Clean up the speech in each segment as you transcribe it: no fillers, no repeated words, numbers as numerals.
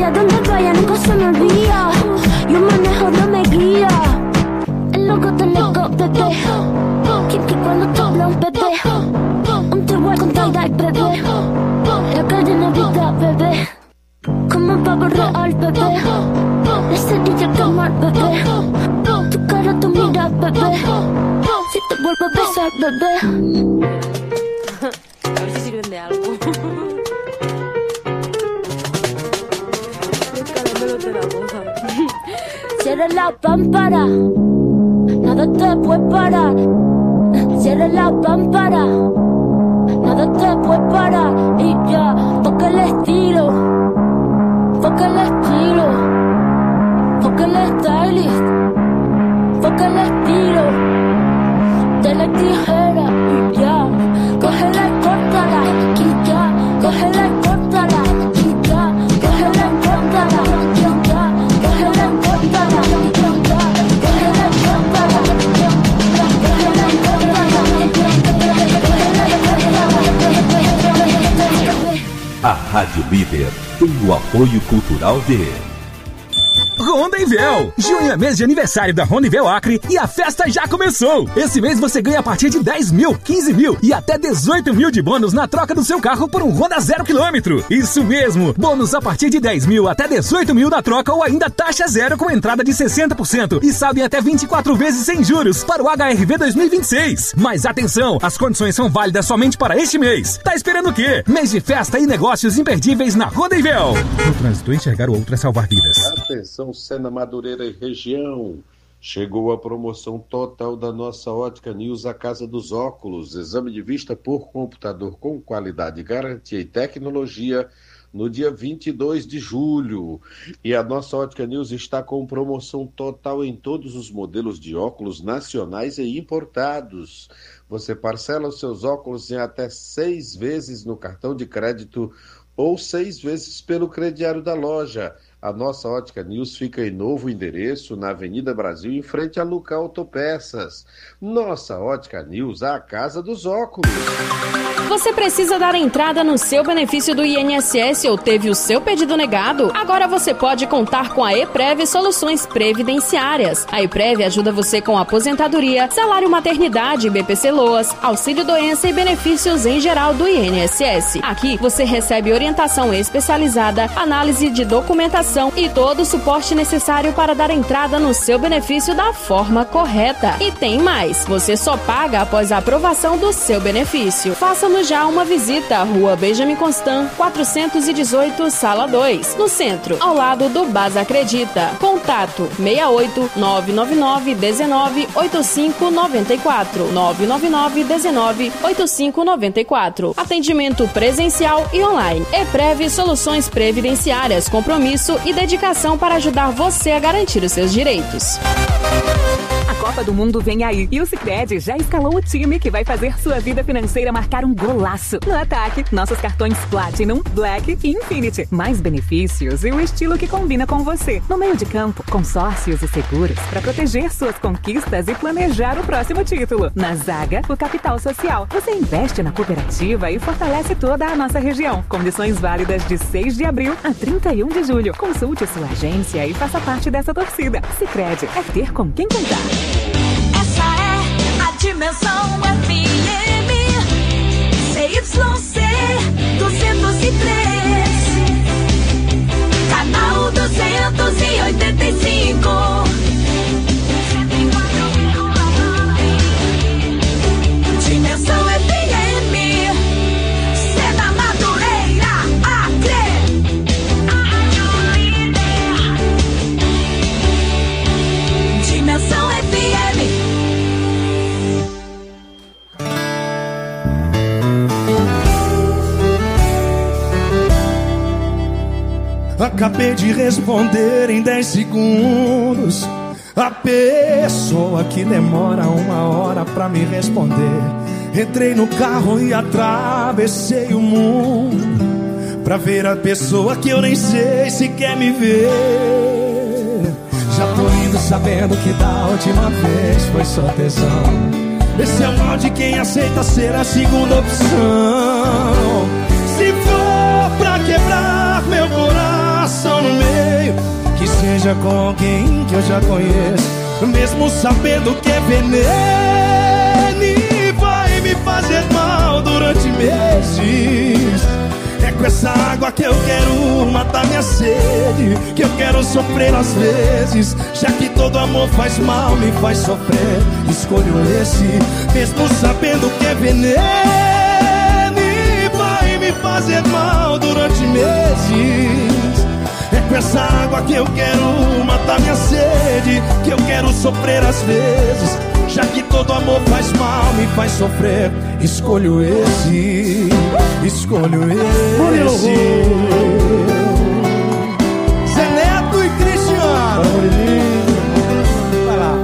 Vaya donde vaya, nunca se me olvida. Yo manejo, no me guía. El loco te loco, bebé. Kiki cuando te hablan, bebé. Un te voy a contar, bebé. La calle Navidad, bebé. Como un pavo real, bebé. La cerilla quemar, bebé. Tu cara, tu mira, bebé. Si te vuelvo a besar, bebé. A ver si sirven de algo. Los caramelos de la boca. Cierra la pámpara, nada te puede parar. Cierra la pámpara, nada te puede parar. Y ya, toca el estilo, toca el estilo, toca el stylist, toca el estilo. De la tijera y ya, cógela y córtala. Y ya, cógela y córtala. Y ya, cógela y córtala. Y ya, cógela y córtala. Y ya, cógela y córtala. A Rádio Líder tem o apoio cultural de Ronda-Invel! Junho é mês de aniversário da Ronda-Invel Acre e a festa já começou! Esse mês você ganha a partir de 10 mil, 15 mil e até 18 mil de bônus na troca do seu carro por um Honda 0 km. Isso mesmo! Bônus a partir de 10 mil até 18 mil na troca ou ainda taxa zero com entrada de 60% e saldo em até 24 vezes sem juros para o HRV 2026. Mas atenção, as condições são válidas somente para este mês. Tá esperando o quê? Mês de festa e negócios imperdíveis na Ronda-Invel. No trânsito, enxergar o outro é salvar vidas. Atenção, Sena, Madureira e região. Chegou a promoção total da nossa Ótica News, a Casa dos Óculos. Exame de vista por computador com qualidade, garantia e tecnologia no dia 22 de julho. E a nossa Ótica News está com promoção total em todos os modelos de óculos nacionais e importados. Você parcela os seus óculos em até 6 vezes no cartão de crédito ou 6 vezes pelo crediário da loja. A nossa Ótica News fica em novo endereço, na Avenida Brasil, em frente a Luca Autopeças. Nossa Ótica News, a casa dos óculos. Você precisa dar entrada no seu benefício do INSS ou teve o seu pedido negado? Agora você pode contar com a EPREV Soluções Previdenciárias. A EPREV ajuda você com aposentadoria, salário maternidade, BPC-LOAS, auxílio-doença e benefícios em geral do INSS. Aqui você recebe orientação especializada, análise de documentação e todo o suporte necessário para dar entrada no seu benefício da forma correta. E tem mais, você só paga após a aprovação do seu benefício. Faça-nos já uma visita à Rua Benjamin Constant, 418, Sala 2, no centro, ao lado do Basa Acredita. Contato 68 999 19 8594 999 19 8594. Atendimento presencial e online. EPREV Soluções Previdenciárias, compromisso e dedicação para ajudar você a garantir os seus direitos. A Copa do Mundo vem aí e o Sicredi já escalou o time que vai fazer sua vida financeira marcar um golaço. No ataque, nossos cartões Platinum, Black e Infinity. Mais benefícios e o estilo que combina com você. No meio de campo, consórcios e seguros para proteger suas conquistas e planejar o próximo título. Na zaga, o capital social. Você investe na cooperativa e fortalece toda a nossa região. Condições válidas de 6 de abril a 31 de julho. Consulte sua agência e faça parte dessa torcida. Sicredi é ter com quem contar. Essa é a Dimensão FM CYC 203, canal 285. Dimensão FM, Sena, Madureira, Acre. Dimensão FM. Acabei de responder em 10 segundos. A pessoa que demora 1 hora pra me responder. Entrei no carro e atravessei o mundo pra ver a pessoa que eu nem sei se quer me ver. Já tô indo sabendo que da última vez foi só tesão. Esse é o mal de quem aceita ser a segunda opção. Se for pra quebrar meu coração no seja com alguém que eu já conheço, mesmo sabendo que é veneno e vai me fazer mal durante meses. É com essa água que eu quero matar minha sede, que eu quero sofrer às vezes, já que todo amor faz mal, me faz sofrer. Escolho esse, mesmo sabendo que é veneno e vai me fazer mal durante meses. É com essa água que eu quero matar minha sede, que eu quero sofrer às vezes, já que todo amor faz mal, me faz sofrer. Escolho esse, escolho esse. Zé Neto e Cristiano. Vai lá.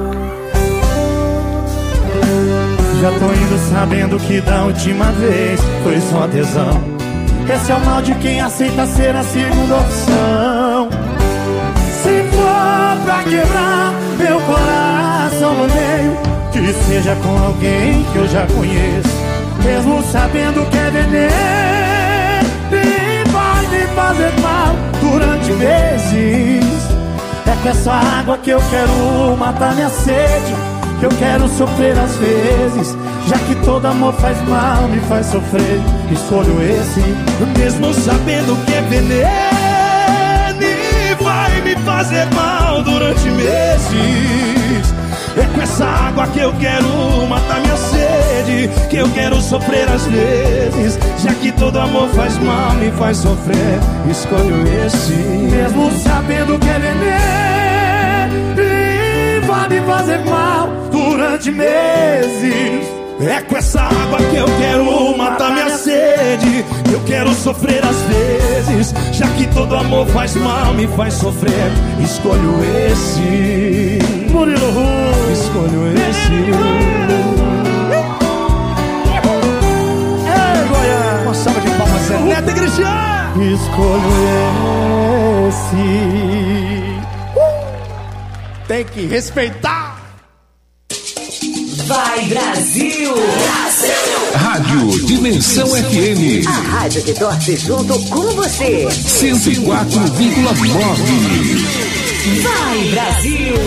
Já tô indo sabendo que da última vez foi só tesão. Esse é o mal de quem aceita ser a segunda opção. Se for pra quebrar meu coração no meio, que seja com alguém que eu já conheço, mesmo sabendo que é veneno e vai me fazer mal durante meses. É com essa água que eu quero matar minha sede, que eu quero sofrer às vezes, já que todo amor faz mal, me faz sofrer. Escolho esse, mesmo sabendo que é veneno e vai me fazer mal durante meses. É com essa água que eu quero matar minha sede, que eu quero sofrer às vezes, já que todo amor faz mal, me faz sofrer. Escolho esse, mesmo sabendo que é veneno e vai me fazer mal durante meses. É com essa água que eu quero matar minha sede, eu quero sofrer às vezes, já que todo amor faz mal, me faz sofrer. Escolho esse, Murilo Ru, escolho esse. Ei, Goiás, uma salva de palmas, Zé Neto e Cristiano. Escolho esse. Tem que respeitar. Vai, Brasil! Rádio Dimensão FM. A rádio que torce junto com você. 104,9. Vai, Brasil!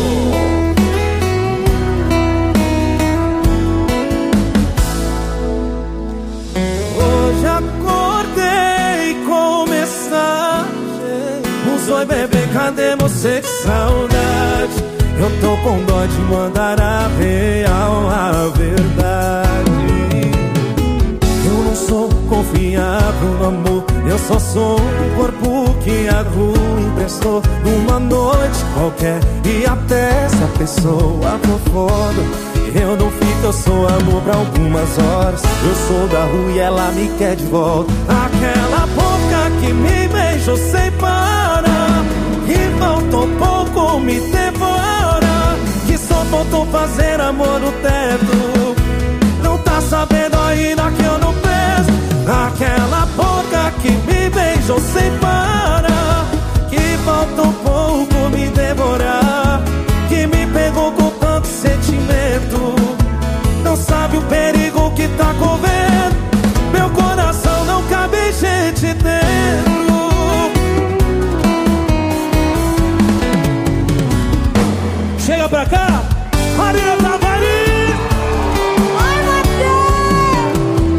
Hoje acordei com mensagem. Oi, bebê, cadê você? Que saudade. Eu tô com dó de mandar a real, a verdade. Eu não sou confiável no amor, eu só sou um corpo que a rua emprestou numa noite qualquer. E até essa pessoa for foda, eu não fico, eu sou amor pra algumas horas. Eu sou da rua e ela me quer de volta. Aquela boca que me beijou sem parar, e faltou pouco me devora, que só faltou fazer amor no teto. Não tá sabendo ainda que eu não peso. Aquela boca que me beijou sem parar, que faltou pouco me devorar, que me pegou com tanto sentimento. Não sabe o perigo que tá correndo. Meu coração não cabe gente dentro. Chega pra cá, Marina Tavares. Oi, Matheus.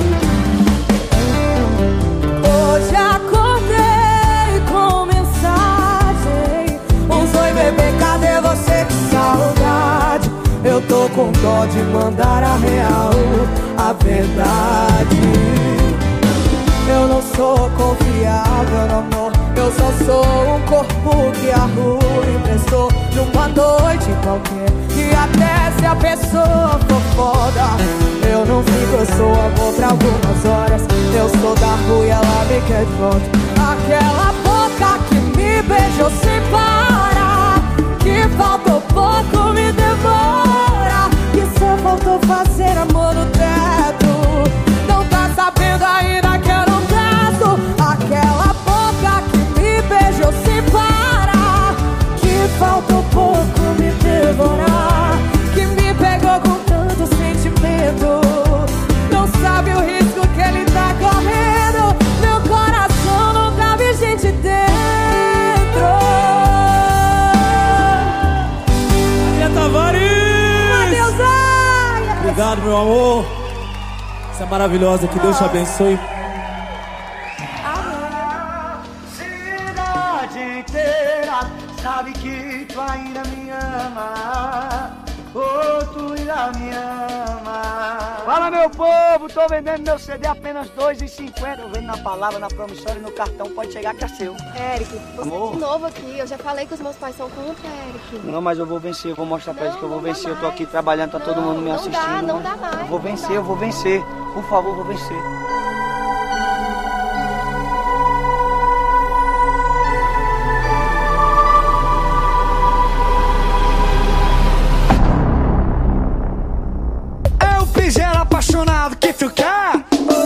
Hoje acordei com mensagem. Oi, bebê, cadê você? Que saudade. Eu tô com dó de mandar a real, a verdade. Eu não sou confiável no amor, eu só sou um corpo que a rua emprestou numa noite qualquer. E até se a pessoa for foda, eu não fico, eu sou amor pra algumas horas. Eu sou da rua e ela me quer de volta. Aquela boca que me beijou sem parar, que faltou pouco me devora, que só faltou fazer amor no teto. Não tá sabendo ainda que eu não gasto. Aquela boca que me beijou sem parar, que faltou pouco me devorar, que me pegou com tanto sentimento. Não sabe o risco que ele tá correndo. Meu coração não cabe gente Obrigado, meu amor. Você é maravilhosa, que Deus te abençoe. Cidade inteira sabe que tu ainda me ama. Oh, tu ainda me ama. Fala, meu povo, tô vendendo meu CD apenas R$2,50. Eu vendo na palavra, na promissória e no cartão, pode chegar que é seu. Eric, você é de novo aqui. Eu já falei que os meus pais são contra, Eric. Não, mas eu vou vencer, eu vou mostrar pra eles que eu vou vencer. Eu tô aqui trabalhando, tá todo mundo me assistindo. Não dá mais. Eu vou vencer, eu vou vencer. Por favor, eu vou vencer. Apaixonado que tu quer.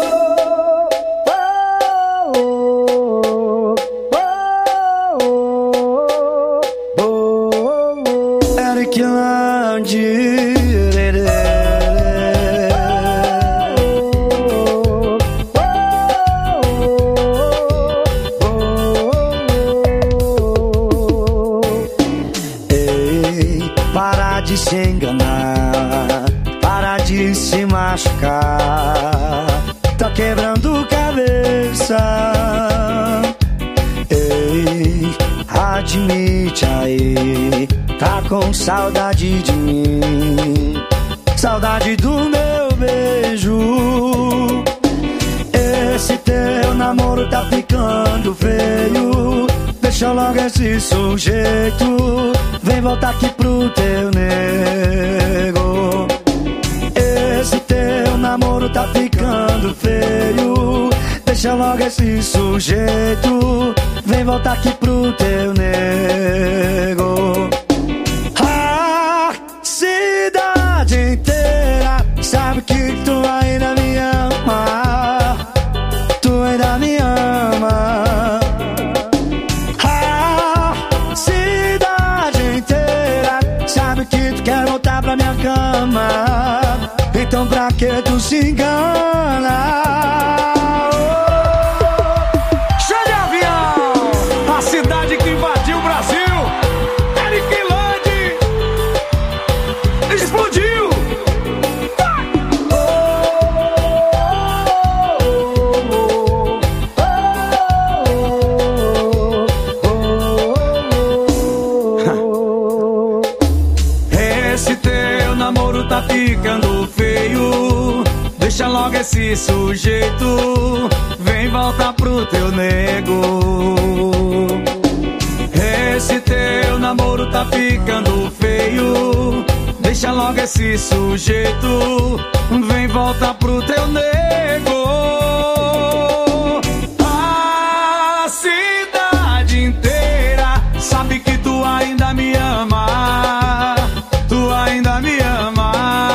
Eric Landi. Ei, para de se enganar, para de se machucar, tá quebrando cabeça. Ei, admite aí, tá com saudade de mim, saudade do meu beijo. Esse teu namoro tá ficando feio, deixa logo esse sujeito, vem voltar aqui pro teu nego. Esse teu namoro tá ficando feio, deixa logo esse sujeito, vem voltar aqui pro teu nego. A cidade inteira sabe que tu ainda me ama, tu ainda me ama. A cidade inteira sabe que tu quer voltar pra minha cama, então pra que tu se engana? Show de avião! A cidade que invadiu o Brasil, Eric Landi, explodiu! Esse teu namoro tá ficando feio, deixa logo esse sujeito, vem voltar pro teu nego. Esse teu namoro tá ficando feio, deixa logo esse sujeito, vem voltar pro teu nego. A cidade inteira sabe que tu ainda me ama, tu ainda me ama.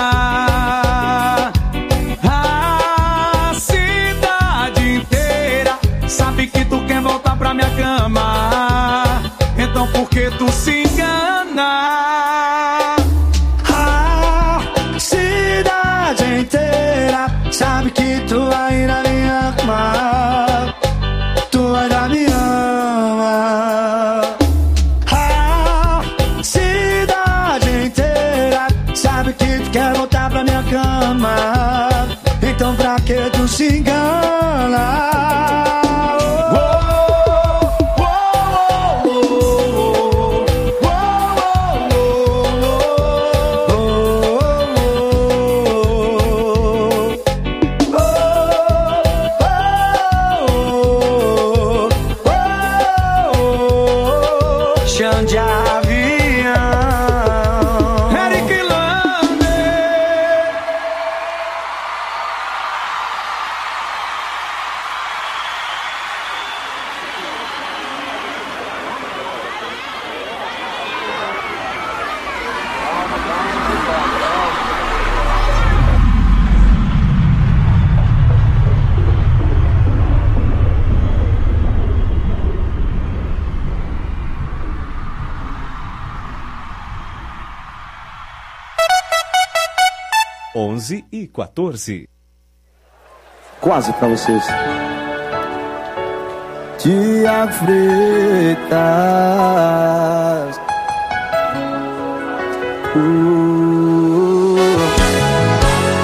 A cidade inteira sabe que tu quer voltar pra minha cama, então por que tu se engana? A cidade inteira sabe que tu ainda me ama, tu ainda me ama. A cidade inteira sabe que tu quer voltar pra minha cama, então pra que tu se engana? Chão de avião, Eric Landi. onze e 14. Quase pra vocês. Tiago Freitas.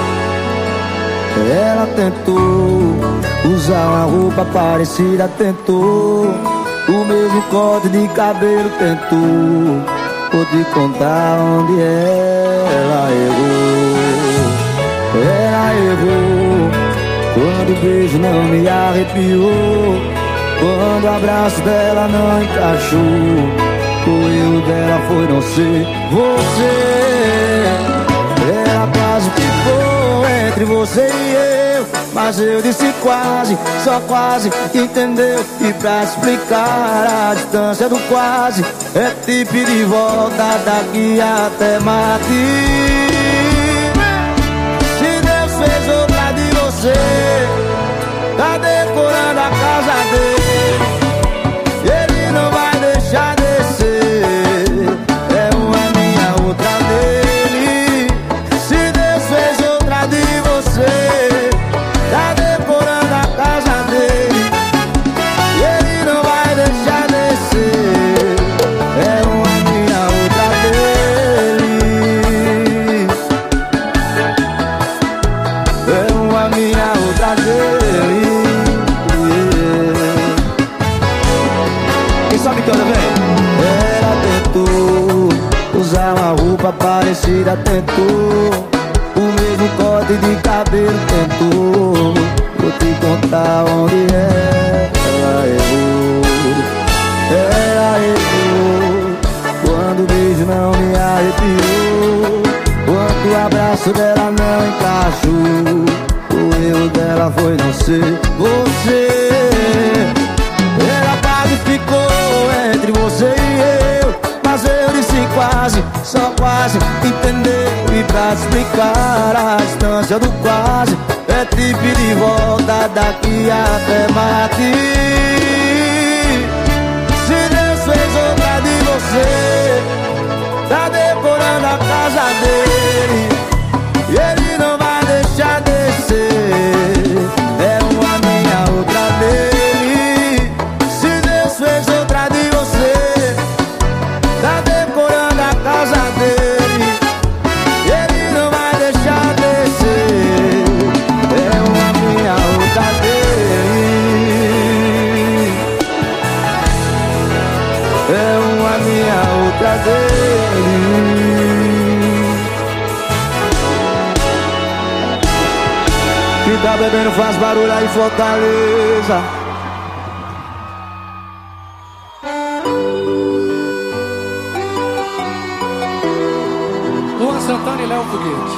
usar uma roupa parecida, tentou. O mesmo corte de cabelo, tentou. Vou te contar onde ela errou. Ela errou quando o beijo não me arrepiou, quando o abraço dela não encaixou. O erro dela foi não ser você. Ela quase ficou entre você e eu, mas eu disse quase, só quase, entendeu? E pra explicar a distância do quase, é te pedir de volta daqui até Marte. Se Deus fez outra de você, tá decorando a casa dele, ele não vai deixar descer. É uma minha, outra dele. Se Deus fez outra de você, tá decorando a casa dele, ele não vai deixar descer. É uma minha, outra dele. É uma minha, outra dele. Quem sabe canta, vem. Ela tentou usar uma roupa parecida, tentou. O mesmo corte de cabelo, tentou. Vou te contar onde ela errou. Ela errou quando o beijo não me arrepiou, quando o abraço dela não encaixou. O erro dela foi não ser você. Ela quase ficou entre você e eu, mas eu disse quase, só quase, entendeu? E pra explicar a distância do quase, é te pedir de volta daqui até Marte. Se Deus fez outra de você, tá decorando a casa dele, e ele não vai deixar descer. É uma minha, outra dele. Se Deus fez outra de você, tá decorando a casa dele, e ele não vai deixar descer. É uma minha, outra dele. É uma minha, outra dele. Que tá bebendo faz barulho aí, Fortaleza. Luan Santana e Léo Foguete.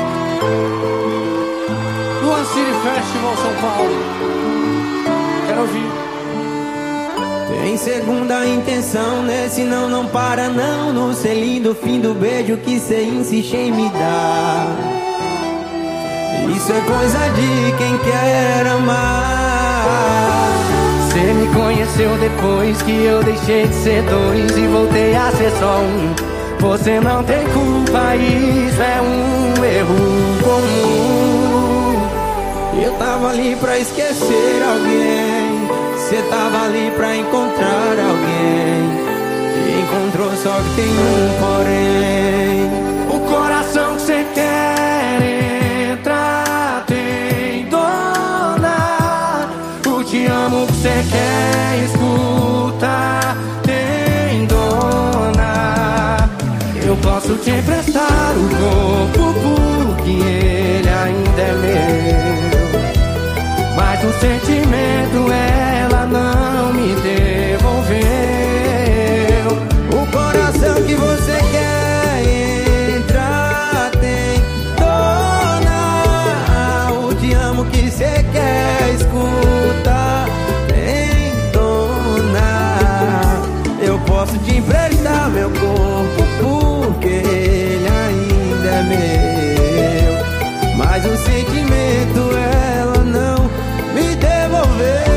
Luan City Festival São Paulo. Quero ouvir. Tem segunda intenção nesse não para não. No selinho do fim do beijo que cê insiste em me dar. Isso é coisa de quem quer amar. Cê me conheceu depois que eu deixei de ser dois e voltei a ser só um. Você não tem culpa, isso é um erro comum. Eu tava ali pra esquecer alguém, cê tava ali pra encontrar alguém, e encontrou só que tem um porém. O coração que cê quer entrar tem dona. O te amo que cê quer escutar tem dona. Eu posso te emprestar o corpo porque ele ainda é meu, mas o sentimento ela não me devolveu. O coração que você quer entrar tem dona. O te amo que você quer escutar tem dona. Eu posso te emprestar meu corpo porque ele ainda é meu, mas o sentimento ela não me devolveu.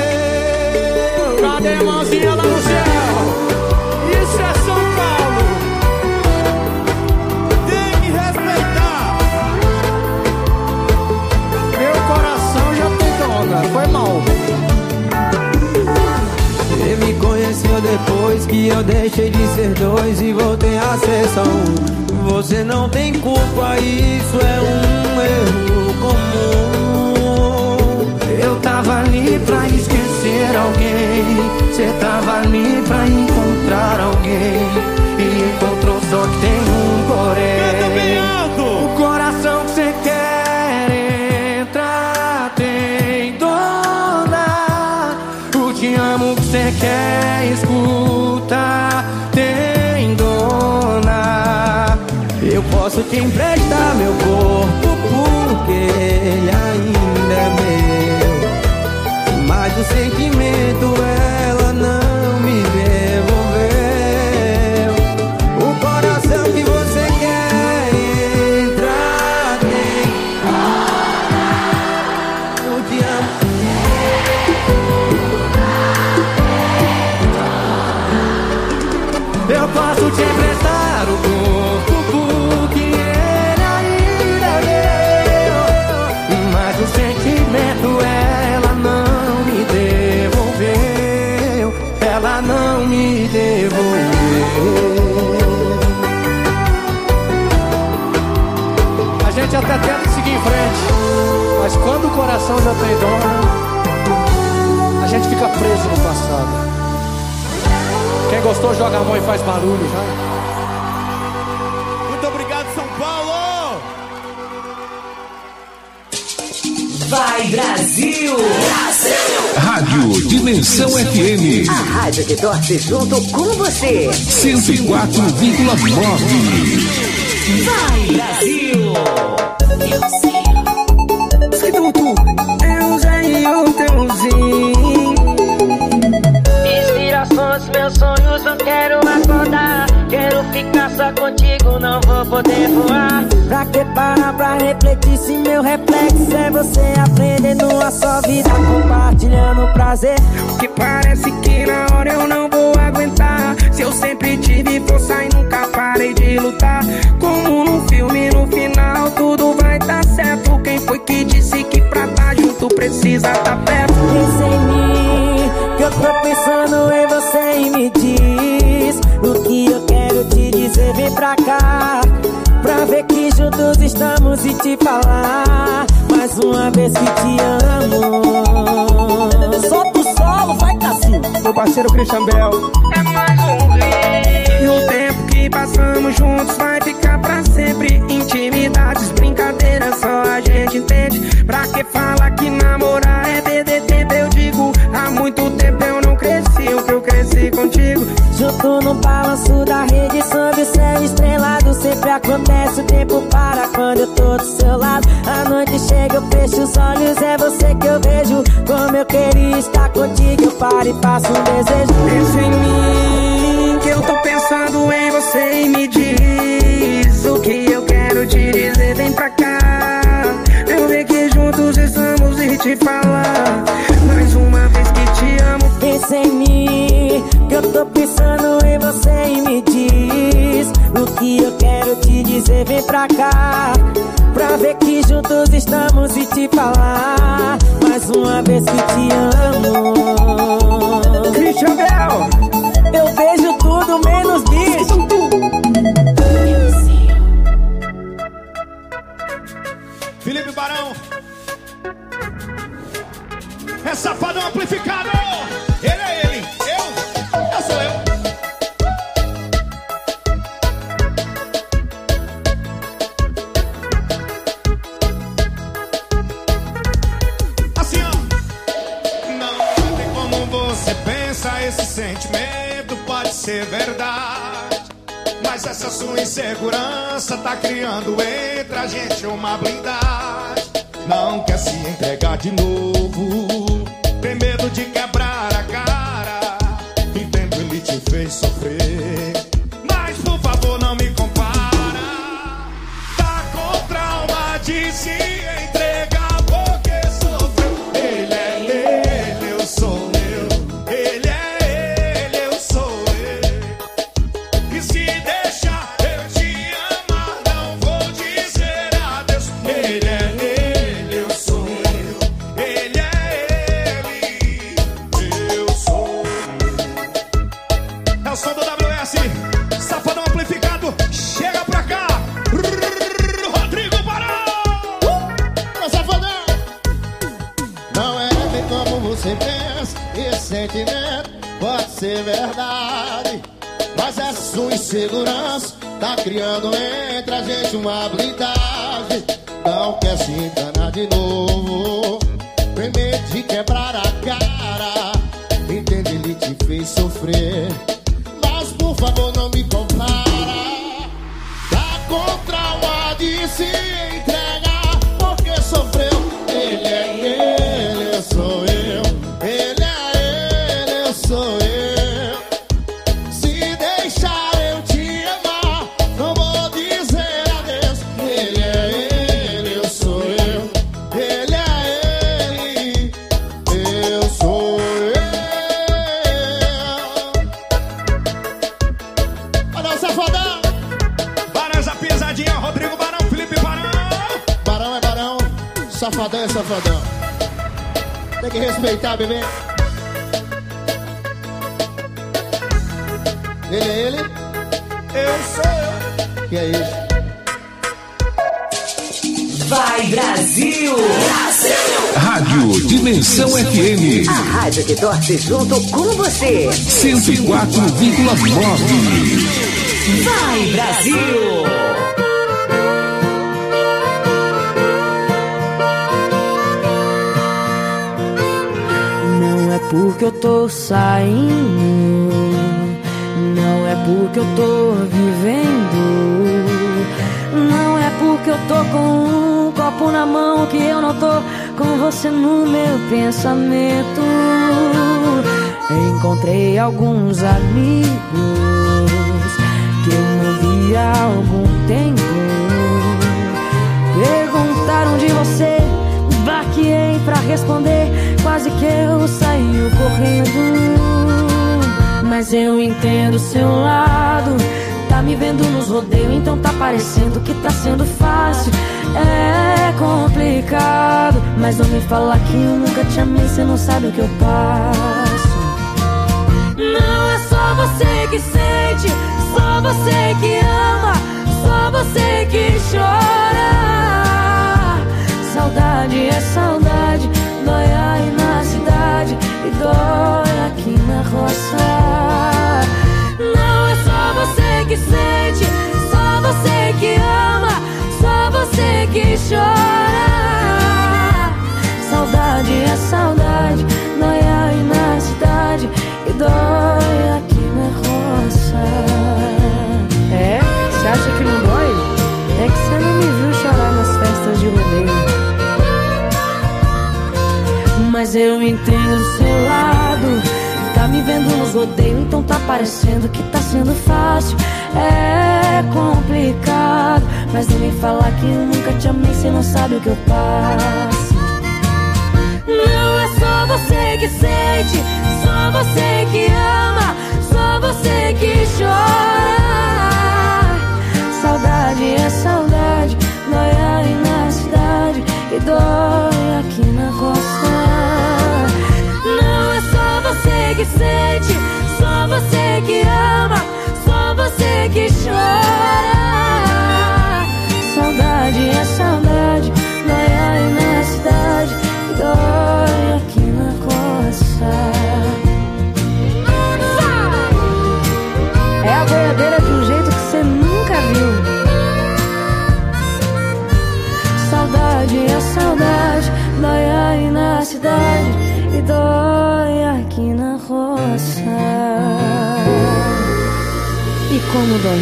Cadê a mãozinha lá no céu? Isso é São Paulo. Tem que respeitar. Meu coração já tem dona. Foi mal. Você me conheceu depois que eu deixei de ser dois e voltei a ser só um. Você não tem culpa, isso é um erro comum. Eu tava tava ali pra esquecer alguém. Cê tava ali pra encontrar alguém. E encontrou, só que tem um porém. O coração que cê quer entrar tem dona. O te amo que cê quer escutar tem dona. Eu posso te emprestar meu corpo porque ele ainda é meu, mas o sentimento ela não me devolveu. O coração que você quer entrar tem. Eu te amo. Eu posso te emprestar o corpo porque ele ainda é meu, mas o sentimento ela não me devolveu. Ela não me devolveu. A gente até tenta seguir em frente, mas quando o coração já tem dona, a gente fica preso no passado. Quem gostou joga a mão e faz barulho, vai. Muito obrigado, São Paulo! Vai, Brasil! Rádio Dimensão FM. A rádio que torce junto com você. 104,9. Vai, Brasil! Inspirações, meus sonhos, não quero acordar. Quero ficar só contigo, não vou poder voar. Pra que parar pra refletir se meu reflexo é você aprendendo a sua vida, compartilhando prazer. Que parece que na hora eu não vou aguentar. Se eu sempre tive força e nunca parei de lutar. Como num filme, no final tudo vai dar certo. Quem foi que disse que pra tá junto precisa tá perto? Pensa em mim, que eu tô pensando em você e me diz o que eu quero te dizer, vem pra cá. Pra ver que juntos estamos e te falar mais uma vez que te amo. Solta o solo, vai Cassinho. Meu parceiro Christian Bell. É mais um rei. E o tempo que passamos juntos vai ficar pra sempre. Intimidades, brincadeiras, só a gente entende. Pra que fala que namorar é perder tempo? Eu digo, há muito tempo eu não cresci o que eu cresci contigo. Junto no balanço da rede, sob o céu estrelado. Sempre acontece, o tempo para quando eu tô do seu lado. A noite chega, eu fecho os olhos, é você que eu vejo. Como eu queria estar contigo, eu paro e faço um desejo. Pensa em mim, que eu tô pensando em você e me diz o que eu quero te dizer, vem pra cá. Eu ver que juntos estamos e te falar mais uma vez que te amo. Pensa em mim, que eu tô pensando em você e me diz o que eu quero te dizer, vem pra cá. Pra ver que juntos estamos e te falar mais uma vez que te amo. Christian Bell. Eu vejo tudo menos bicho. Felipe Barão. É Safadão amplificado. Ele é ele. Eu sou eu. Assim, ó. Não tem como você pensa. Esse sentimento pode ser verdade, mas essa sua insegurança tá criando entre a gente uma blindagem. Não quer se entregar de novo, tem medo de quebrar a cara. Entendo, ele te fez sofrer, mas por favor não me compara. Tá com trauma de se entregar porque sofreu. Ele é ele, eu sou eu. Ele é ele, eu sou eu. E se deixar eu te amar, não vou dizer adeus. Ele é ele, eu sou eu. Ele é ele, eu sou eu. É o som do WS, Safadão amplificado. Chega pra cá, Rodrigo Barão. Safadão. Não é bem ser verdade, mas essa sua insegurança tá criando entre a gente uma blindagem. Não quer se enganar de novo, tem medo de quebrar a cara. Entende, ele te fez sofrer, mas por favor não me compara. Tá com trauma de se entregar, porque sofreu. Ele é ele, eu sou eu. Ele é ele, eu sou eu. Se deixar eu te amar, não vou dizer adeus. Ele é ele, eu sou eu. Ele é ele, eu sou eu. Olha o Safadão. Barão, essa pisadinha, Rodrigo Barão, Felipe Barão. Barão é Barão, Safadão é Safadão. Tem que respeitar, bebê. Ele é ele? Eu sou eu. Que é isso? Vai Brasil! Rádio Dimensão FM. A rádio que torce junto com você. 104,9. Vai Brasil! Não é porque eu tô saindo, não é porque eu tô vivendo, não é porque eu tô com um copo na mão que eu não tô com você no meu pensamento. Encontrei alguns amigos que eu não vi há algum tempo. Perguntaram de você, baqueei pra responder, quase que eu saí correndo. Mas eu entendo seu lado, tá me vendo nos rodeios, então tá parecendo que tá sendo fácil. É complicado, mas não me fala que eu nunca te amei, cê não sabe o que eu passo. Não é só você que sente, só você que ama, só você que chora. Saudade é saudade, dói aí na cidade e dói aqui na roça. Não é só você que sente, só você que ama, só você que chora. Saudade é saudade, dói aí na cidade e dói aqui na roça. É? Você acha que não dói? É que você não me viu chorar nas festas de rodeio. Mas eu entendo o seu lado, tá me vendo nos rodeios, então tá parecendo que tá sendo fácil. É complicado, mas não me fala que eu nunca te amei, cê não sabe o que eu passo. Não é só você que sente, só você que ama, só você que chora. Saudade é saudade, dói aí na cidade e dói aqui na roça. Não é só você que sente, só você que ama, só você que chora. Saudade é saudade, dói aí na cidade e dói aqui na roça. É a boiadeira de um jeito que você nunca viu. Saudade é saudade, dói aí na cidade e dói aqui na roça. E como dói?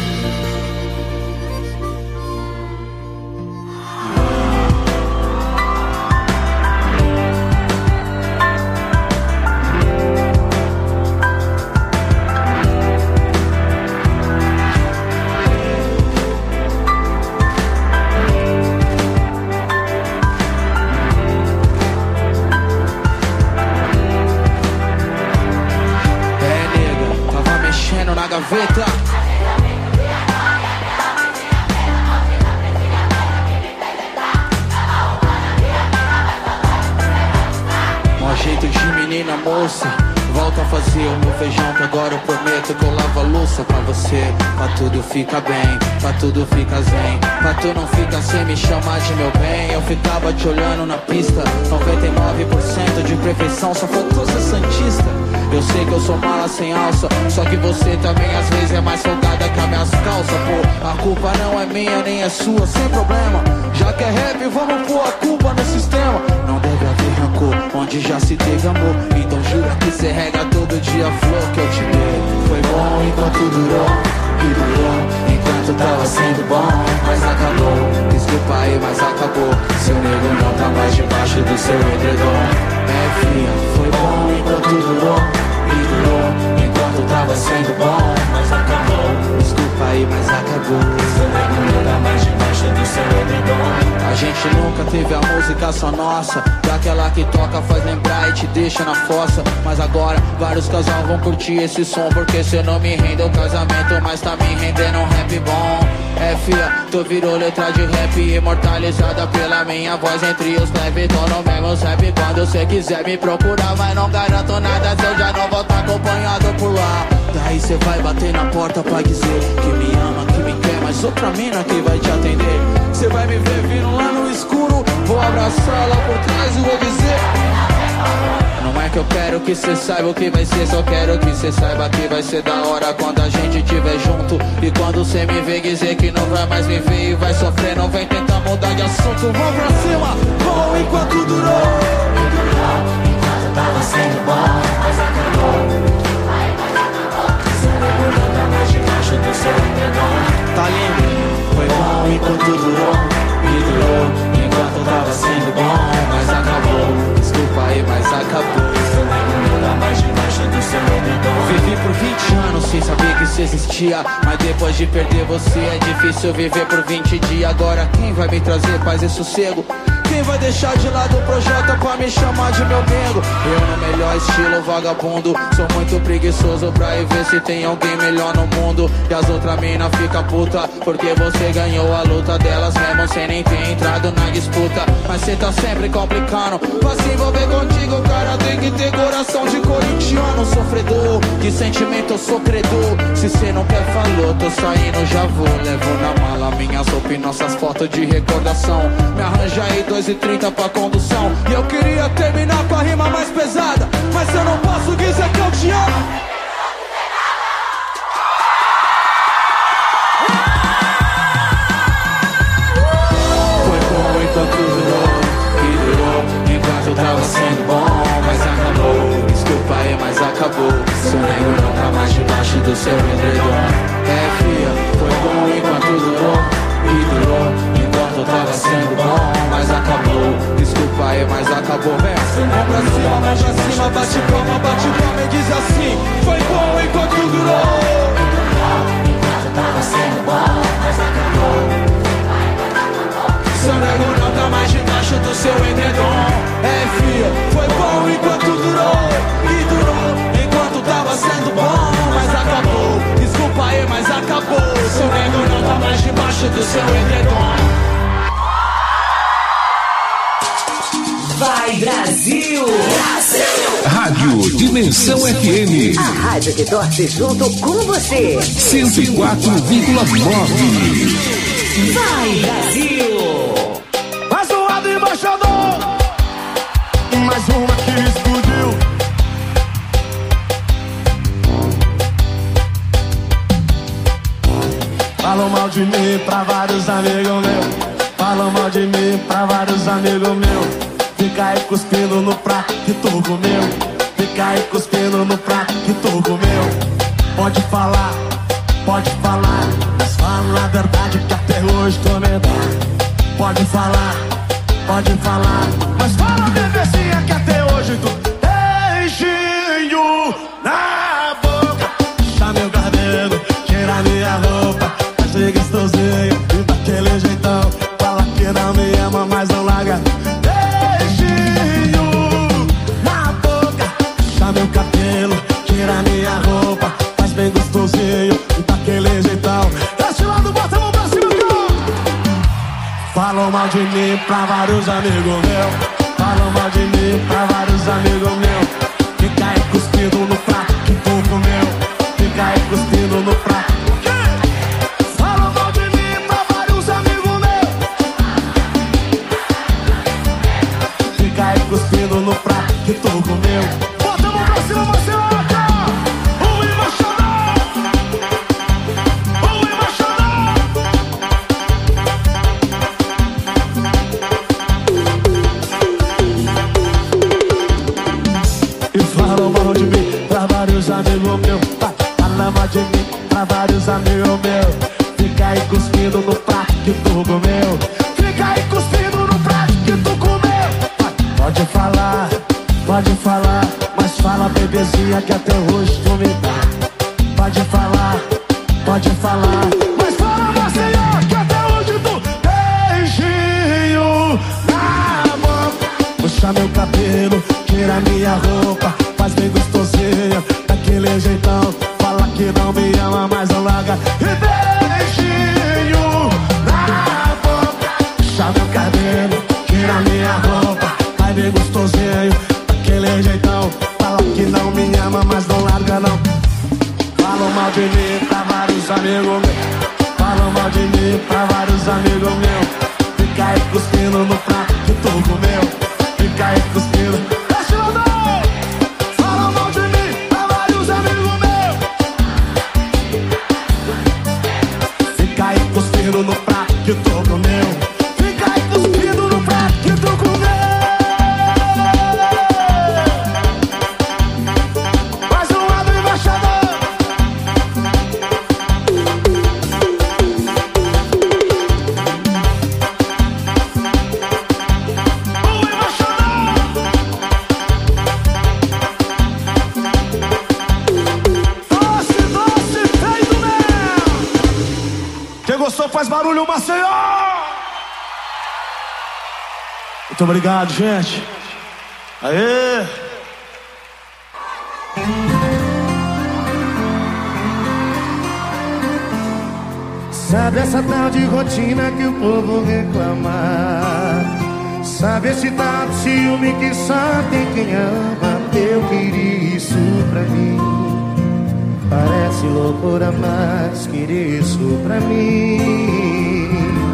Gaveta. Mó jeito de menina moça, volta a fazer o meu feijão que agora eu prometo que eu lavo a louça pra você. Pra tudo fica bem, pra tudo fica zen, pra tu não ficar sem me chamar de meu bem. Eu ficava te olhando na pista, 99% de perfeição, só faltou ser santista. Eu sei que eu sou mala sem alça, só que você também às vezes é mais folgada que as minhas calças, pô. A culpa não é minha nem é sua, sem problema. Já que é rap, vamos pôr a culpa no sistema. Não deve haver rancor, onde já se teve amor. Então jura que cê rega todo dia a flor que eu te dei. Foi bom enquanto durou, e durou enquanto tava sendo bom, mas acabou. Desculpa aí, mas acabou. Seu nego não tá mais debaixo do seu edredom. É fria, foi bom enquanto durou, e durou enquanto tava sendo bom, mas acabou. Desculpa aí, mas acabou. Seu nego não tá mais debaixo do seu edredom. A gente nunca teve a música só nossa, daquela que toca, faz lembrar e te deixa na fossa. Mas agora vários casal vão curtir esse som, porque cê não me rende o casamento, mas tá me rendendo um rap bom. É fia, tu virou letra de rap imortalizada pela minha voz entre os plebe. Tô no mesmo rap quando cê quiser me procurar, mas não garanto nada se eu já não vou tá acompanhado por lá. Daí cê vai bater na porta pra dizer que me ama, que me quer, mas outra mina que vai te atender. Cê vai me ver vindo lá no escuro, vou abraçar lá por trás e vou dizer: não é que eu quero que cê saiba o que vai ser, só quero que cê saiba que vai ser da hora quando a gente estiver junto. E quando cê me vê dizer que não vai mais me ver e vai sofrer, não vem tentar mudar de assunto. Vamos pra cima, bom enquanto durou, e durou enquanto tava sendo bom, mas acabou. Seu nego não tá mais debaixo do seu edredom. Tá lindo? Foi bom enquanto durou, e durou enquanto tava sendo bom, mas acabou. Desculpa aí, mas acabou. Seu nego não tá mais debaixo do seu edredom. Vivi por 20 anos sem saber que isso existia, mas depois de perder você é difícil viver por 20 dias. Agora quem vai me trazer paz e sossego? Quem vai deixar de lado o projeto pra me chamar de meu nego? Eu no melhor estilo vagabundo, sou muito preguiçoso pra ir ver se tem alguém melhor no mundo. E as outras mina fica puta, porque você ganhou a luta delas mesmo sem nem ter entrado na disputa. Mas cê tá sempre complicando, pra se envolver contigo o cara tem que ter coração de corintiano. Sofredor, de sentimento eu sou credor. Se cê não quer falou, tô saindo, já vou. Levo na mala minhas roupas e nossas fotos de recordação. Me arranja aí 2,30 pra condução. E eu queria terminar com a rima mais pesada, mas eu não posso dizer que eu te amo. Foi bom enquanto durou, e durou enquanto tava sendo bom, mas acabou. Desculpa aí, mas acabou. Seu nego não tá mais debaixo do seu edredom. É fria, foi bom enquanto durou, e durou enquanto tava sendo bom, mas acabou. Desculpa aí, mas acabou. Vem, mão pra cima, bate palma e diz assim: foi bom enquanto durou, enquanto tava sendo bom, mas acabou. Seu nego não tá mais debaixo do seu edredom. É fia, foi bom enquanto durou, e durou enquanto tava sendo bom, mas acabou. Desculpa aí, mas acabou. Seu nego não tá mais debaixo do seu edredom. Vai Brasil! Brasil! Rádio Dimensão FM. A rádio que torce junto com você. 104,9. Vai Brasil! Mais um lado embaixador, mais uma que explodiu. Falam mal de mim pra vários amigos meus. Falam mal de mim pra vários amigos meus. Fica aí cuspindo no prato que tu comeu. Fica aí cuspindo no prato que tu comeu. Pode falar, mas fala a verdade que até hoje tô medado. Pode falar, mas fala a bebezinha que até hoje tu beijinho na boca. Puxa meu cabelo, tira minha roupa, faz ser gostosinho e daquele jeitão. Fala que não me ama, mas não larga. Beijinho na boca, puxa meu cabelo, tira minha roupa, faz bem gostosinho e daquele jeitão. Desse lado, bota a mão pra cima, falam mal de mim pra vários amigos meus. Falam mal de mim pra vários amigos meus. Fica aí cuspindo no prato que tu comeu. Fica aí cuspindo no prato. Falam mal de mim pra vários amigos meus. Fica aí cuspindo no prato que tu comeu. Bota a mão pra cima, Marcelo. pra vários amigos meus. Fica aí cuspindo no prato que tu comeu. Fica aí cuspindo no prato que tu comeu. Pode falar, mas fala, bebezinha, que até hoje tu me dá. Pode falar, mas fala, Maceió, que até hoje tu beijinho na boca. Puxa meu cabelo, tira minha roupa, faz bem gostosinha, daquele jeitão. Fala que não me ama, mas não larga. E beijinho na boca. Puxa meu cabelo, tira minha roupa, faz bem gostosinho, daquele jeitão. Fala que não me ama, mas não larga não. Falam mal de mim pra vários amigos meus. Falam mal de mim pra vários amigos meus. Fica aí cuspindo no prato que tu comeu. Fica aí cuspindo. Falam mal de mim pra vários amigos meus. Fica aí cuspindo no prato que tu comeu. Fica aí cuspindo no prato que tu comeu. Faz barulho, Maceió! Muito obrigado, gente. Aê! Sabe essa tal de rotina que o povo reclama? Sabe esse tal de ciúme que só tem quem ama? Eu queria isso pra mim. Parece loucura, mas queria isso pra mim.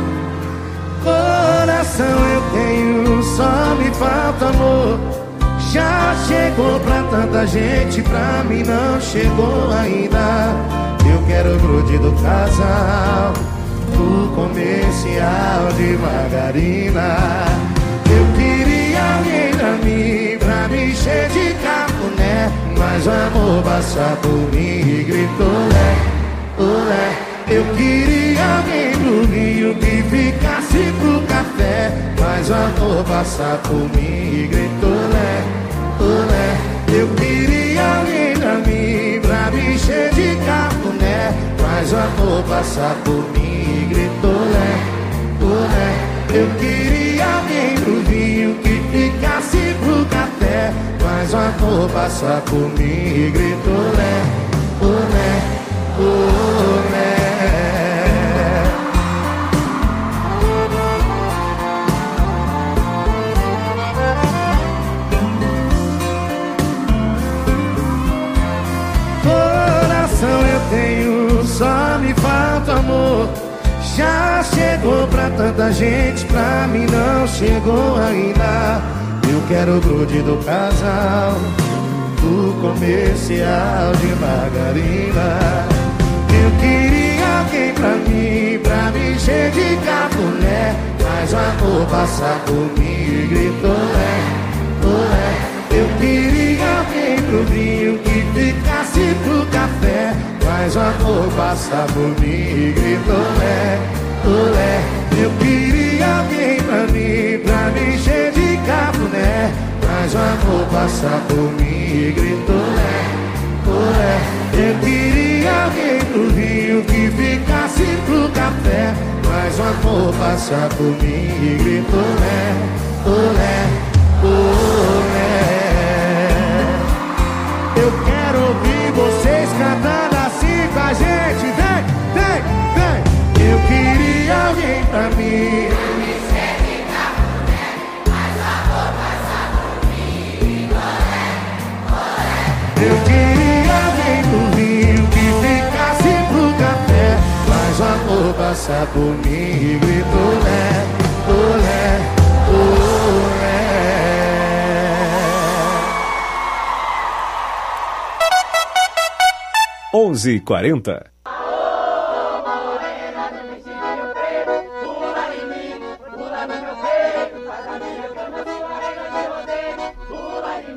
Coração eu tenho, só me falta amor. Já chegou pra tanta gente, pra mim não chegou ainda. Eu quero o grude do casal, o comercial de margarina. Eu queria alguém pra mim, pra me encher de cafuné, mas o amor passa por mim e gritou lé, olé. Eu queria alguém pro Rio que ficasse pro café, mas o amor passa por mim e gritou lé, olé. Eu queria alguém pra mim, pra me encher de cafuné, mas o amor passa por mim e gritou lé, olé. Eu queria alguém pro vinho que ficasse pro café, mas o amor passa por mim e gritou lé, olé, olé. Coração eu tenho, só me falta amor. Já chegou pra tanta gente, pra mim não chegou ainda. Eu quero o grude do casal, do comercial de margarina. Eu queria alguém pra mim, pra me encher de cafuné, mas o amor passa por mim e gritou lé, olé. Eu queria alguém pro vinho que ficasse pro café, mas o amor passa por mim e gritou lé, olé. Eu queria alguém pra mim, pra me encher de cafuné, mas o amor passa por mim e gritou lé, olé. Eu queria alguém pro vinho que ficasse pro café, mas o amor passa por mim e gritou lé, olé, olé. Eu quero ouvir vocês cantando assim com a gente. Vem, vem, vem. Eu queria alguém pra mim, pra me encher de cafuné, mas o amor passa por mim, olé, olé. Eu queria alguém pro vinho que ficasse pro café, mas o amor passa por mim e gritou lé, olé, olé. 11h40.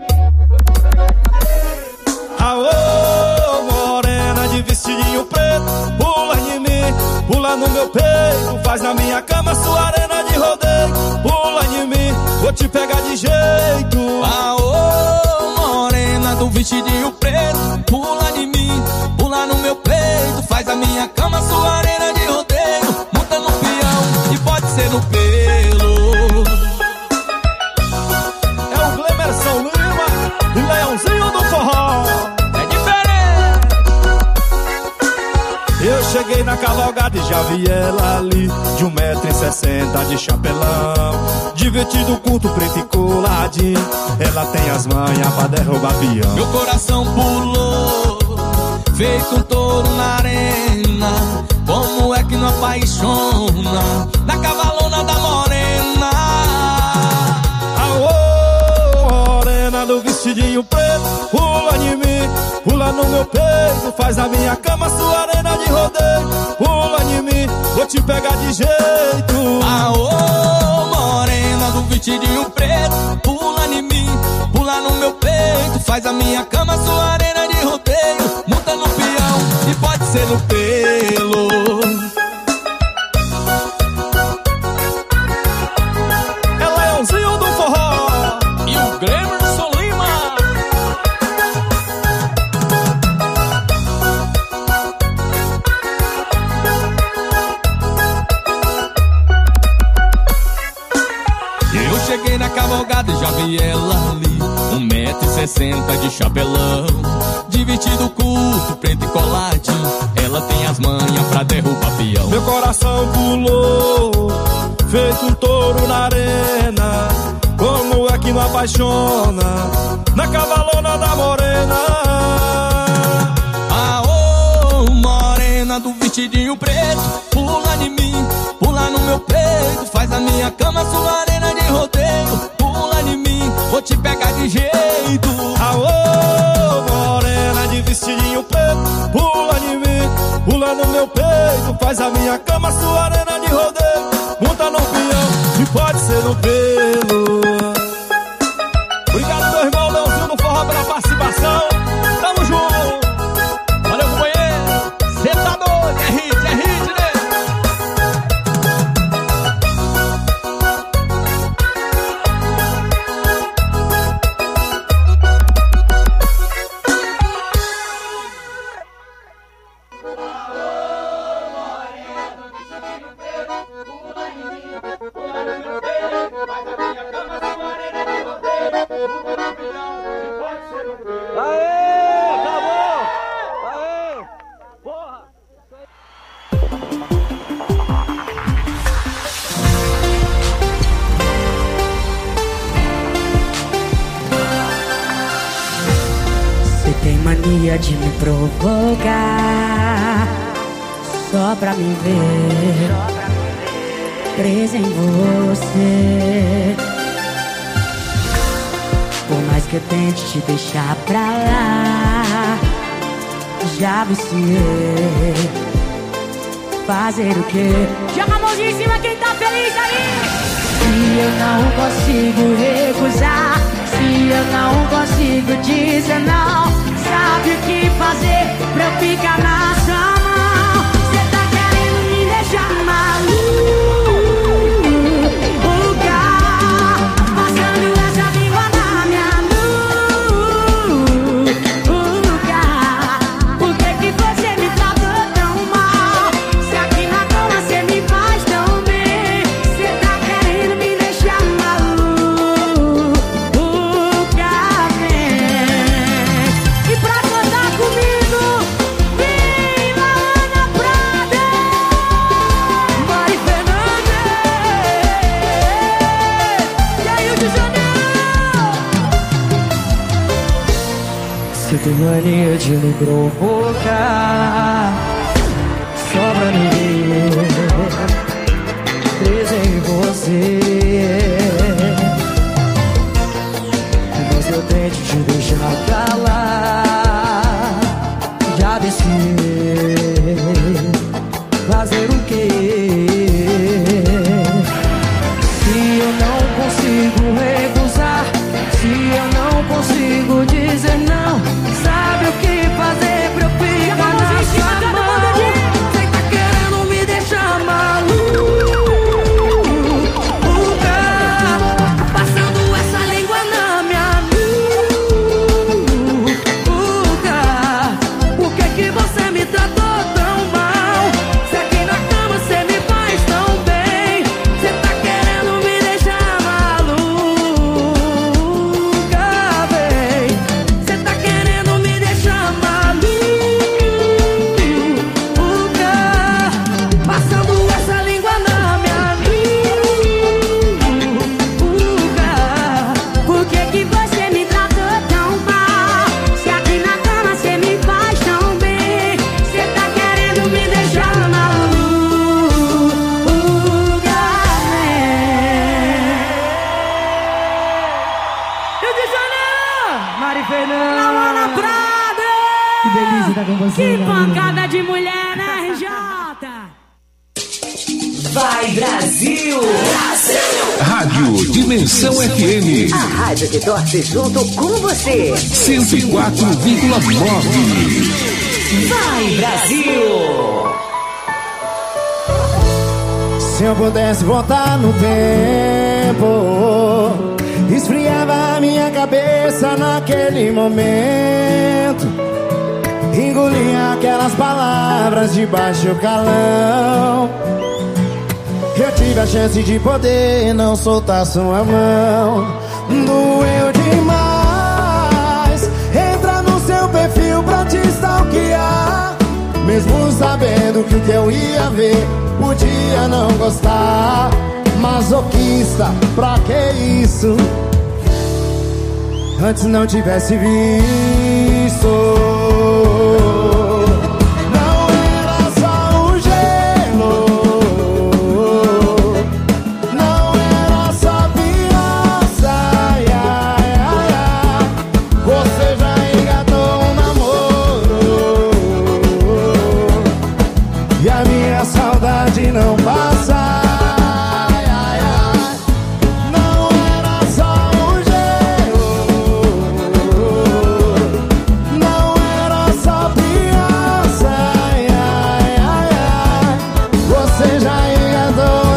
Aô, morena de vestidinho preto, pula no meu peito, faz na minha cama sua arena de rodeio. Pula em mim, vou te pegar de jeito. Aô, morena do vestidinho preto, pula em mim, pula no meu peito, faz a minha cama sua arena de rodeio. Monta no peão e pode ser no pelo. É o Glemerson Lima e Leãozinho do Forró. É diferente. Eu cheguei na cavalgada e já vi ela ali, de 1,60 m de chapelão, de vestido curto, preto e coladinho. Ela tem as manhas pra derrubar peão. Meu coração pulou, feito um touro na arena. Como é que não apaixona na cavalona da morena? Aô, morena do vestidinho preto, pula em mim, pula no meu peito, faz na minha cama sua arena de rodeio. Pula em mim, vou te pegar de jeito. Aô, morena do vestidinho preto, pula em mim, pula no meu peito, faz a minha cama sua arena de rodeio. Monta no peão e pode ser no pelo. É Leãozinho do Forró e o Glemerson Lima. Eu cheguei na cavalgada e já vi ela ali, 1,60 m de chapelão, de vestido curto, preto e coladinho. Ela tem as manhas pra derrubar peão. Meu coração pulou, feito um touro na arena. Como é que não apaixona na cavalona da morena? Aô, morena do vestidinho preto, pula em mim, pula no meu peito, faz a minha cama sua arena de rodeio. Pula em mim, vou te pegar de jeito. Aô, morena de vestidinho preto, pula em mim, pula no meu peito, faz a minha cama sua arena de rodeio. Monta no peão e pode ser no pelo. Obrigado, meu irmão Leãozinho do Forró, pela participação. Tamo junto. Valeu, companheiro. Cê tá doido, é hit, né? Tem mania de me provocar só pra me ver presa em você. Por mais que eu tente te deixar pra lá, já viciei. Fazer o quê? Joga a mãozinha em cima quem tá feliz aí! Se eu não consigo recusar, se eu não consigo dizer não, sabe o que fazer pra eu ficar na sua mão? Cê tá querendo me deixar maluca, passando essa língua na minha nuca. Por que que você me tratou tão mal? Se aqui na cama cê me faz tão bem. Cê tá querendo me deixar maluca, vem. E pra cantar comigo, vem lá Ana Prada, Mari Fernandes, e aí o de Janeiro. Você tem mania de me provocar só pra me ver presa em você. Mas eu tento te deixar pra lá, já desci. Fazer o quê? Se eu não consigo recusar, se eu não consigo dizer não, sabe o que fazer pra eu ficar na sua mão? Que pancada de mulher, né, RJ? Vai, Brasil! Rádio Dimensão FM. A rádio que torce junto com você. 104,9. Vai, Brasil! Se eu pudesse voltar no tempo, esfriava a minha cabeça naquele momento, engolia aquelas palavras de baixo calão. Eu tive a chance de poder não soltar sua mão. Doeu demais entrar no seu perfil pra te stalkear, mesmo sabendo que o que eu ia ver podia não gostar. Masoquista, pra que isso? Antes não tivesse visto. Não era só o gelo, não era só criança, ai, ai, ai, ai. Você já engatou um namoro e a minha saudade não passa. Ai, ai, ai. Não era só o gelo, não era só criança, ai, ai, ai, ai. Você já engatou um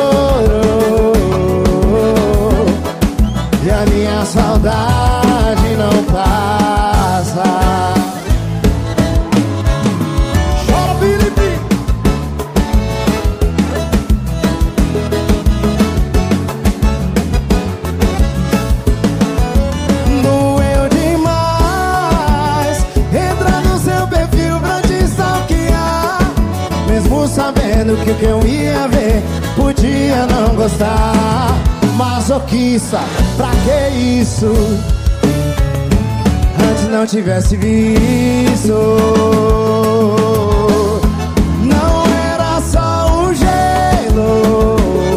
namoro e a minha saudade não passa. Chora, Felipe! Doeu demais entrar no seu perfil pra te stalkear, mesmo sabendo que o que eu ia ver podia não gostar. Masoquista, pra que isso? Antes não tivesse visto. Não era só o gelo,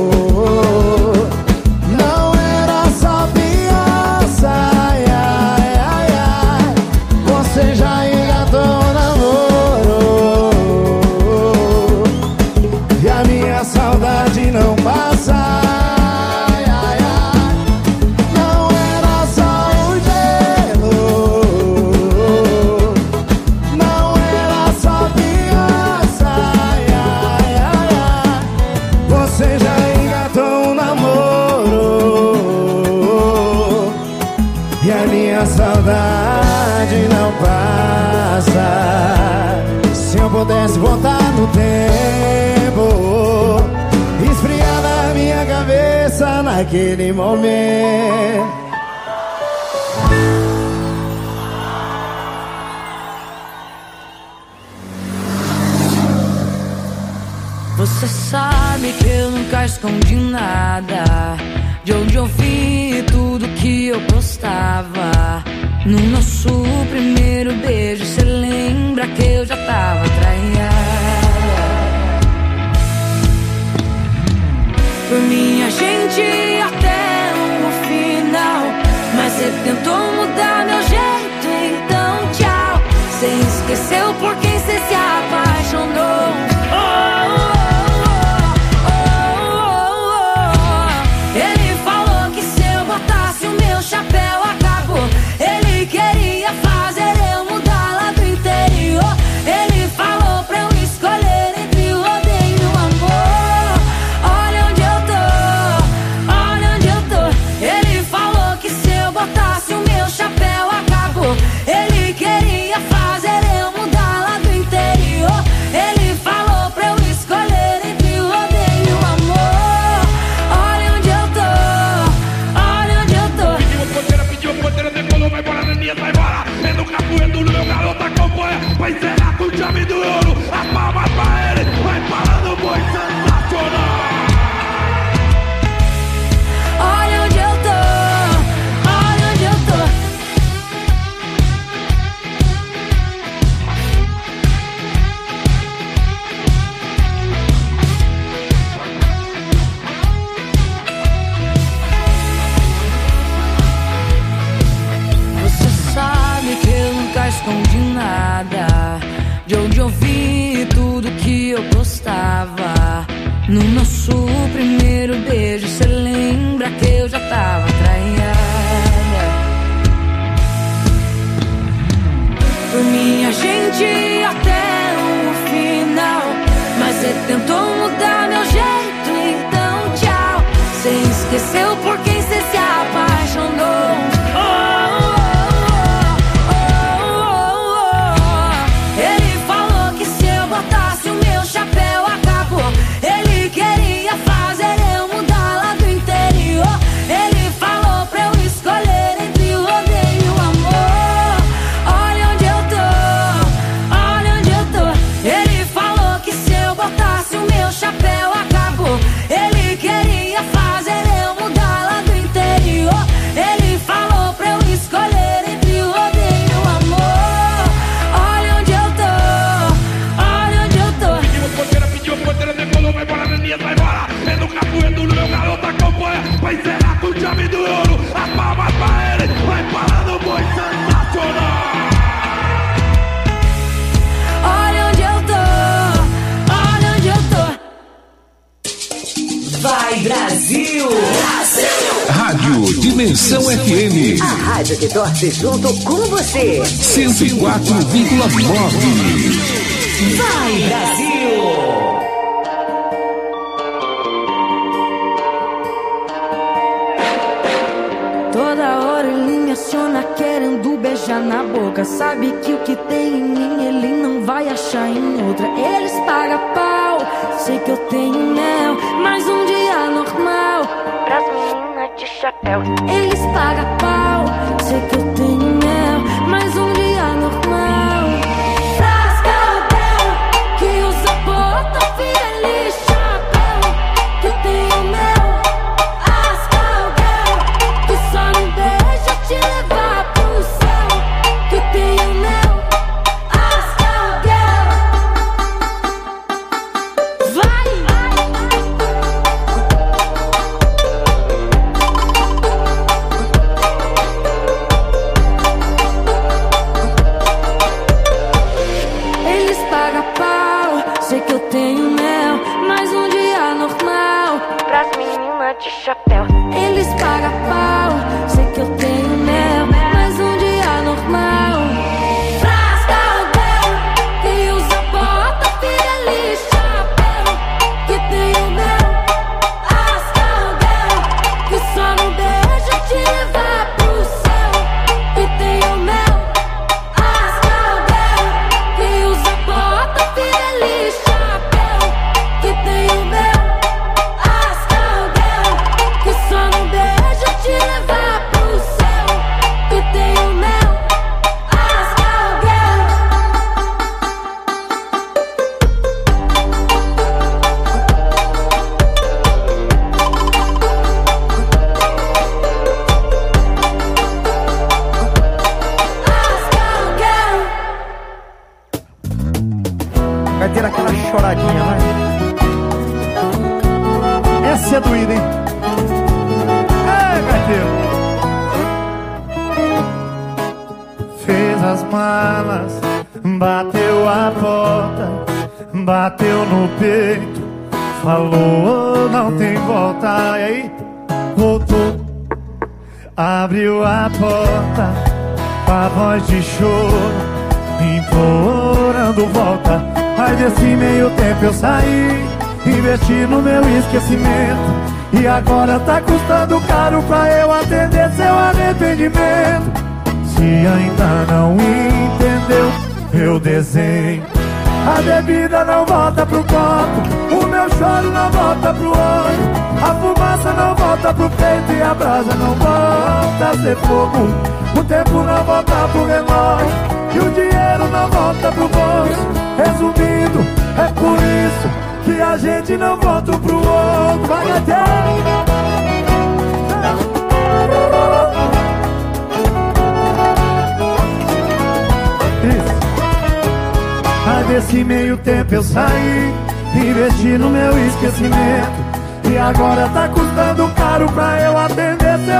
não era só criança, ai, ai, ai, ai. Você já engatou um namoro e a minha saudade não passa. Ai, ai, ai. Não era só o gelo, não era só criança, ai, ai, ai, ai. Você já engatou um namoro e a minha saudade não passa. Se eu pudesse voltar no tempo, esfriava a minha cabeça naquele momento. Você sabe que eu nunca escondi nada, de onde eu vim e tudo que eu postava. No nosso primeiro beijo, cê lembra que eu já tava traída. Por mim a gente ia até o final, mas cê tentou mudar meu jeito, então tchau. Cê esqueceu por quem cê se apaixonou. Ele falou que se eu botasse o meu chapéu acabou. Ele queria fazer eu mudar lá do interior. Ele falou pra eu esqueci tudo que eu gostava. No nosso primeiro beijo, cê lembra que eu já tava traída. Por mim a gente ia até o final, mas cê tentou mudar meu jeito, então tchau. Cê esqueceu por quem cê se apaixonou. Ele falou que se eu botasse o meu chapéu acabou. Ele queria fazer eu mudar lá do interior. Ele falou pra eu escolher entre o rodeio e o amor. Olha onde eu tô, olha onde eu tô. Ele falou que se eu botasse o meu chapéu acabou. Ele queria fazer eu mudar lá do interior. Ele falou pra eu escolher entre o rodeio e o amor. Olha onde eu tô, olha onde eu tô. Pediu porteira, decolou, vai embora, menina, vai embora. É no capoeiro, meu garoto acompanha. Vai encerrar com chave do ouro. As palmas pra ele, vai parar no boi sensacional. Olha onde eu tô, olha onde eu tô. Vai Brasil! Rádio Dimensão FM. A rádio que torce junto com você. 104,9. Vai Brasil! Toda hora ele me aciona querendo beijar na boca. Sabe que o que tem em mim ele não vai achar em outra. Eles pagam pau, sei que eu tenho mel, mas um dia normal pras meninas de chapéu. Eles pagam pau, sei que eu tenho mel, mas um dia normal pras caldeiras que usa bota, feliz chapéu. Que eu tenho mel, as caldeiras que só não deixa te levar pro céu. Que eu tenho mel, as caldeiras. Vai! Eles pagam pau, sei que eu tenho mel, mas um dia normal pras meninas de chapéu. Eles pagam pau, sei que eu tenho mel, mas um dia normal pras caldeiras que usa bota, feliz chapéu. Que tenho mel, as caldeiras que só não deixa te levar pro céu. Que tenho mel, as caldeiras que usa bota, feliz chapéu. Que tenho mel, as caldeiras que só não deixa te levar pro céu. Que tenho mel, as caldeiras. Vai ter aquela choradinha, vai. Essa é doída, hein? Ei, gaiteiro. Fez as malas, bateu a porta, bateu no peito, falou não tem volta. E aí, voltou, abriu a porta, com a voz de choro, implorando volta. Aí desse meio tempo eu saí, investi no meu esquecimento, e agora tá custando caro pra eu atender seu arrependimento. Se ainda não entendeu, eu desenho. A bebida não volta pro copo, o meu choro não volta pro olho, a fumaça não volta pro peito e a brasa não volta a ser fogo. O tempo não volta pro relógio e o dinheiro não volta pro bolso. Resumindo, é por isso que a gente não volta pro outro. Vai até desse meio tempo eu saí, investi no meu esquecimento, e agora tá custando caro pra eu atender seu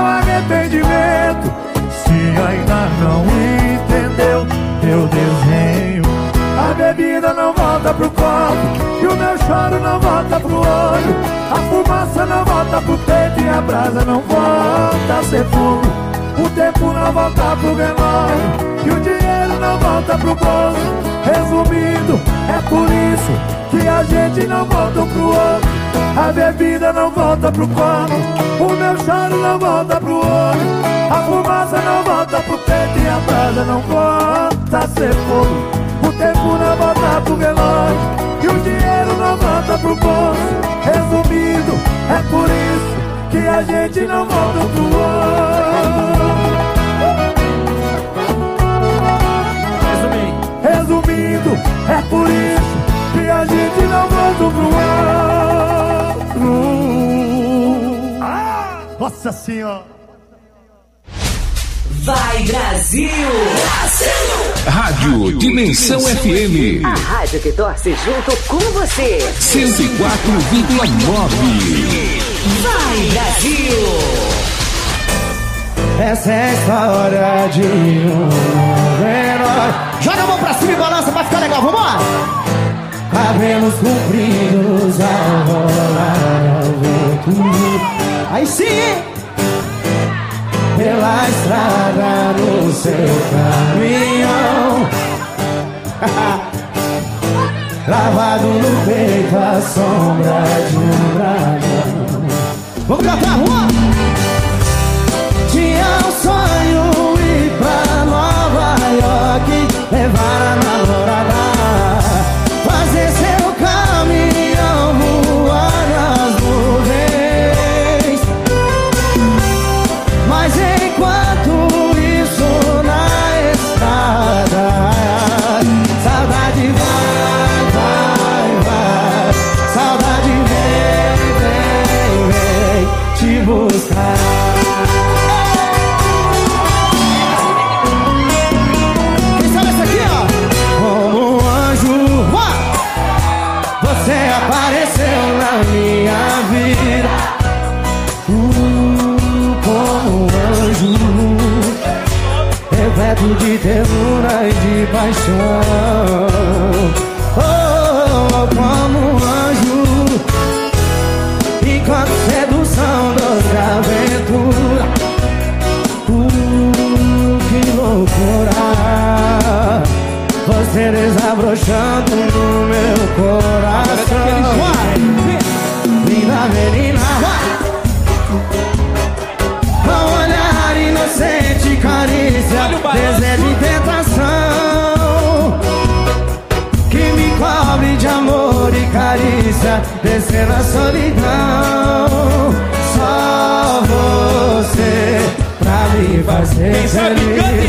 arrependimento. Se ainda não entendeu, eu desenho. A A bebida não volta pro copo, e o meu choro não volta pro olho. A fumaça não volta pro peito e a brasa não volta a ser fogo. O tempo não volta pro velório, e o dinheiro não volta pro bolso. Resumindo, é por isso que a gente não volta um pro outro. A bebida não volta pro copo, o meu choro não volta pro olho. A fumaça não volta pro peito e a brasa não volta a ser fogo. O tempo não volta pro velório, e o dinheiro não volta pro bolso. Resumindo, é por isso que a gente não volta pro outro. Resumindo, é por isso que a gente não volta pro outro. Nossa Senhora. Vai Brasil! Rádio Dimensão FM. A rádio que torce junto com você. 104,9. Vai Brasil! Essa é a história de um herói. Joga a mão pra cima e balança pra ficar legal, vambora! Cabelos compridos ao rolar ao vento. Aí sim! Pela estrada no seu caminhão. Gravado no peito a sombra de um dragão. Vamos cantar, rua! Tinha um sonho ir pra Nova York, levar a namorada, fazer seu caminhão voar nas nuvens. Mas enquanto isso na estrada, saudade vai, vai, vai. Saudade vem, vem, vem te buscar. Quem sabe essa aqui, ó? Como um anjo, você apareceu na minha vida. Como um anjo, repleto de ternura e de paixão. Oh, como um anjo, enquanto sedução, doce aventura. Que loucura, você desabrochando no meu coração. Linda menina, com olhar inocente, carícia, desejo e tentação, que me cobre de amor e carícia, descer na solidão. Só você pra me fazer feliz.